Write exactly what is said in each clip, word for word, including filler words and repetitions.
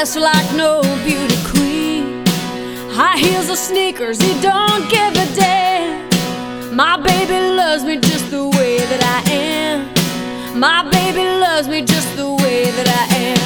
dressed like no beauty queen, high heels or sneakers, he don't give a damn. My baby loves me just the way that I am. My baby loves me just the way that I am.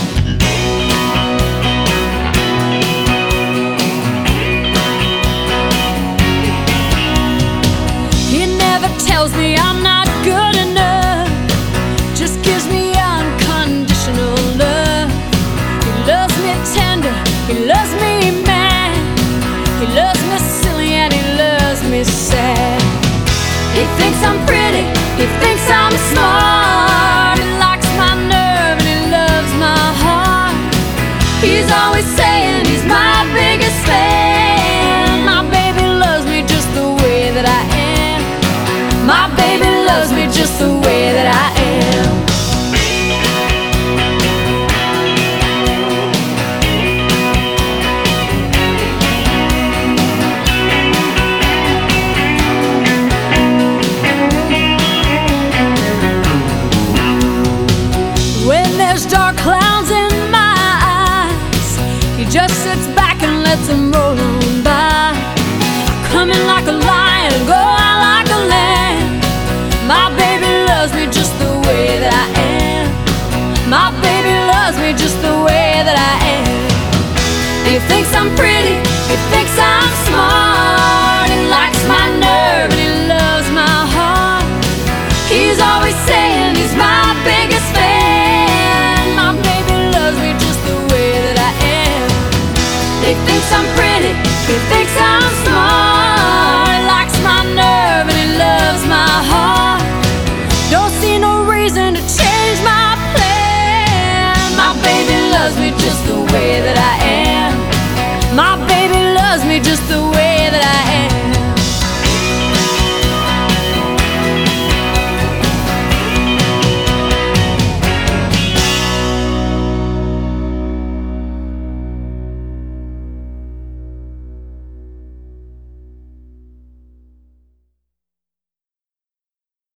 He never tells me I'm not good enough, just gives me unconditional love. He loves me tender, he loves me mad, he loves me silly and he loves me sad. He thinks I'm pretty, he thinks I'm smart, he likes my nerve and he loves my heart. He's always saying he's my biggest fan. My baby loves me just the way that I am. My baby loves me just the way that I am. There's dark clouds in my eyes, he just sits back and lets them roll on by. Come in like a lion, go out like a lamb. My baby loves me just the way that I am. My baby loves me just the way that I am. He thinks I'm pretty, he thinks I'm smart, he likes my nerve and he loves my heart. He's always saying he's my biggest fan. He thinks I'm pretty, he thinks I'm smart, he likes my nerve and he loves my heart. Don't see no reason to change my plan. My baby loves me just the way that I am. My baby loves me just the way